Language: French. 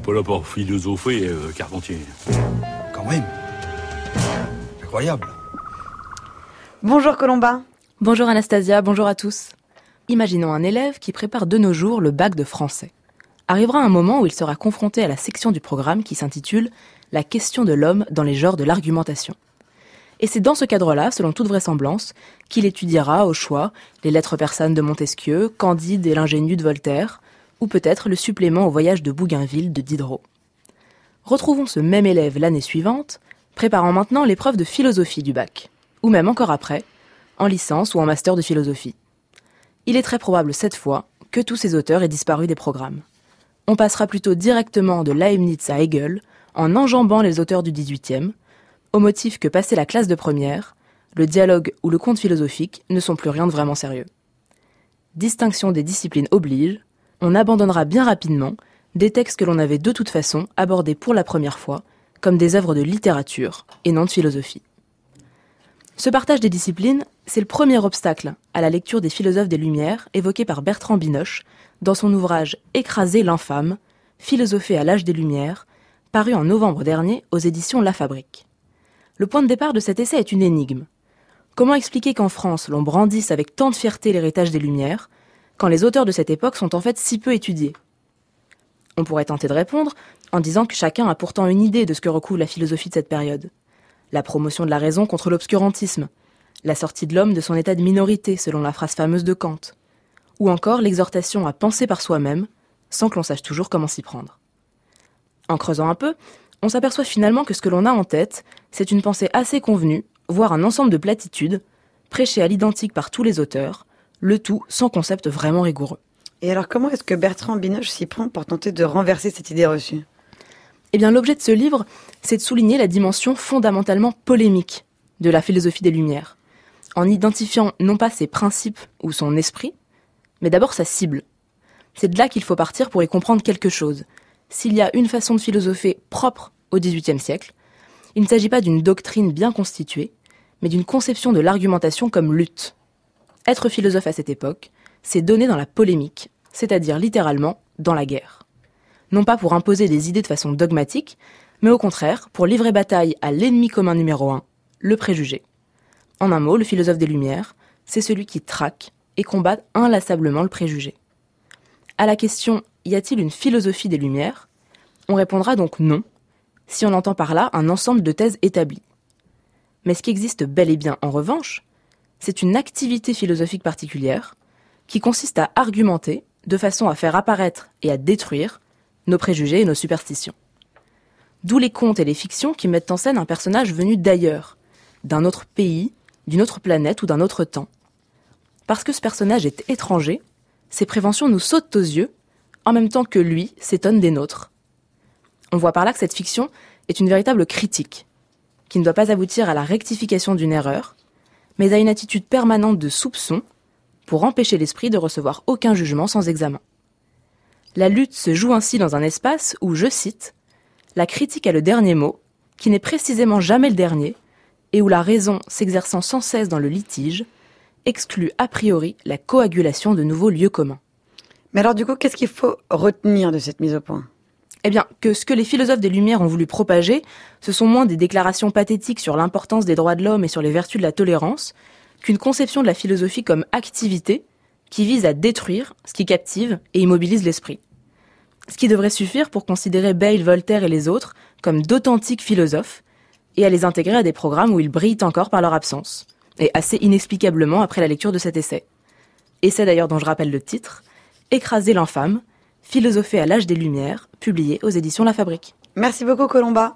pas là pour philosopher, Carpentier. Quand même. Incroyable. Bonjour Colomba. Bonjour Anastasia, bonjour à tous. Imaginons un élève qui prépare de nos jours le bac de français. Arrivera un moment où il sera confronté à la section du programme qui s'intitule « La question de l'homme dans les genres de l'argumentation ». Et c'est dans ce cadre-là, selon toute vraisemblance, qu'il étudiera au choix les lettres persanes de Montesquieu, Candide et l'ingénu de Voltaire, ou peut-être le supplément au voyage de Bougainville de Diderot. Retrouvons ce même élève l'année suivante, préparant maintenant l'épreuve de philosophie du bac, ou même encore après, en licence ou en master de philosophie. Il est très probable cette fois que tous ces auteurs aient disparu des programmes. On passera plutôt directement de Leibniz à Hegel, en enjambant les auteurs du XVIIIe, au motif que passé la classe de première, le dialogue ou le conte philosophique ne sont plus rien de vraiment sérieux. Distinction des disciplines oblige, on abandonnera bien rapidement des textes que l'on avait de toute façon abordés pour la première fois comme des œuvres de littérature et non de philosophie. Ce partage des disciplines, c'est le premier obstacle à la lecture des philosophes des Lumières évoqué par Bertrand Binoche dans son ouvrage « Écraser l'infâme, philosopher à l'âge des Lumières », paru en novembre dernier aux éditions La Fabrique. Le point de départ de cet essai est une énigme. Comment expliquer qu'en France, l'on brandisse avec tant de fierté l'héritage des Lumières, quand les auteurs de cette époque sont en fait si peu étudiés ? On pourrait tenter de répondre en disant que chacun a pourtant une idée de ce que recouvre la philosophie de cette période. La promotion de la raison contre l'obscurantisme, la sortie de l'homme de son état de minorité selon la phrase fameuse de Kant, ou encore l'exhortation à penser par soi-même, sans que l'on sache toujours comment s'y prendre. En creusant un peu, on s'aperçoit finalement que ce que l'on a en tête, c'est une pensée assez convenue, voire un ensemble de platitudes, prêchées à l'identique par tous les auteurs, le tout sans concept vraiment rigoureux. Et alors comment est-ce que Bertrand Binoche s'y prend pour tenter de renverser cette idée reçue ? Eh bien, l'objet de ce livre, c'est de souligner la dimension fondamentalement polémique de la philosophie des Lumières, en identifiant non pas ses principes ou son esprit, mais d'abord sa cible. C'est de là qu'il faut partir pour y comprendre quelque chose. S'il y a une façon de philosopher propre au XVIIIe siècle, il ne s'agit pas d'une doctrine bien constituée, mais d'une conception de l'argumentation comme lutte. Être philosophe à cette époque, c'est donner dans la polémique, c'est-à-dire littéralement dans la guerre. Non pas pour imposer des idées de façon dogmatique, mais au contraire pour livrer bataille à l'ennemi commun numéro 1, le préjugé. En un mot, le philosophe des Lumières, c'est celui qui traque et combat inlassablement le préjugé. À la question « Y a-t-il une philosophie des Lumières ?», on répondra donc non, si on entend par là un ensemble de thèses établies. Mais ce qui existe bel et bien en revanche, c'est une activité philosophique particulière qui consiste à argumenter de façon à faire apparaître et à détruire nos préjugés et nos superstitions. D'où les contes et les fictions qui mettent en scène un personnage venu d'ailleurs, d'un autre pays, d'une autre planète ou d'un autre temps. Parce que ce personnage est étranger, ses préventions nous sautent aux yeux, en même temps que lui s'étonne des nôtres. On voit par là que cette fiction est une véritable critique, qui ne doit pas aboutir à la rectification d'une erreur, mais à une attitude permanente de soupçon pour empêcher l'esprit de recevoir aucun jugement sans examen. La lutte se joue ainsi dans un espace où, je cite, « la critique a le dernier mot, qui n'est précisément jamais le dernier, et où la raison, s'exerçant sans cesse dans le litige, exclut a priori la coagulation de nouveaux lieux communs. » Mais alors du coup, qu'est-ce qu'il faut retenir de cette mise au point ? Eh bien, que ce que les philosophes des Lumières ont voulu propager, ce sont moins des déclarations pathétiques sur l'importance des droits de l'homme et sur les vertus de la tolérance, qu'une conception de la philosophie comme activité qui vise à détruire ce qui captive et immobilise l'esprit. Ce qui devrait suffire pour considérer Bayle, Voltaire et les autres comme d'authentiques philosophes et à les intégrer à des programmes où ils brillent encore par leur absence, et assez inexplicablement après la lecture de cet essai. Essai d'ailleurs dont je rappelle le titre, « Écraser l'infâme, philosopher à l'âge des Lumières », publié aux éditions La Fabrique. Merci beaucoup Colomba.